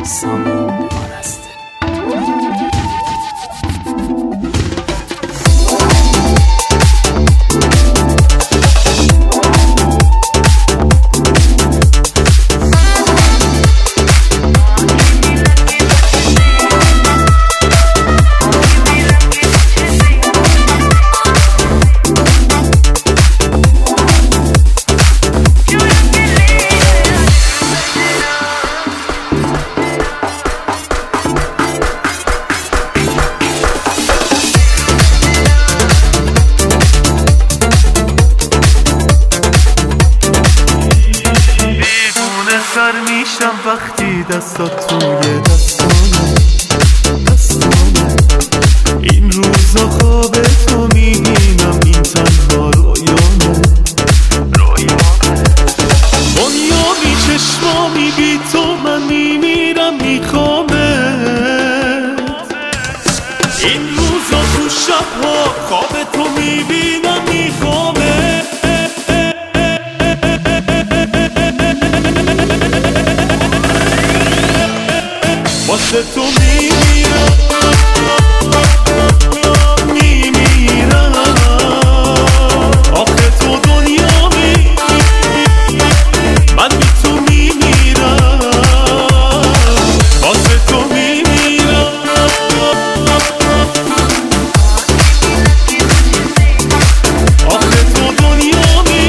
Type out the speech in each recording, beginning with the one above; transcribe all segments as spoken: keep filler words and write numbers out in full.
سامان آرسته. سر میشم وقتی دستات توی دستانه دستانه این روزا خواب تو میبینم، این تنها رویانه رویانه دنیامی چشمامی بی تو من میمیرم میخوامه، این روزا تو شبها خواب تو میبینم میخوامه، واسه تو میمیرم میمیرم، آخه تو دنیامی من بی تو میمیرم، واسه تو میمیرم آخه تو دنیامی.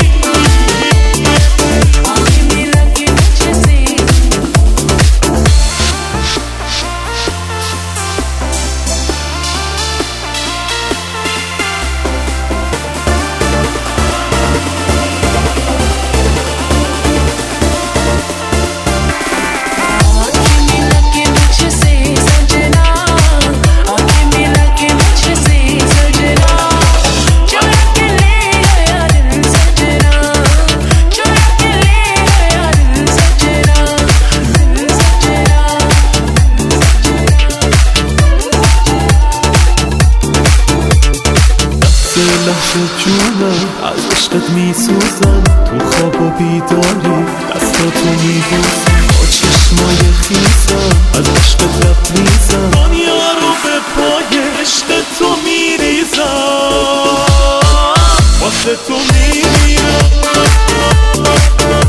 لحظه جونم از عشقت میسوزم، تو خواب و بیداری دستاتو میبوسم، با چشمای خیسم از عشقت لبریزم، دنیا رو به پای عشق تو میریزم، واسه تو میمیرم.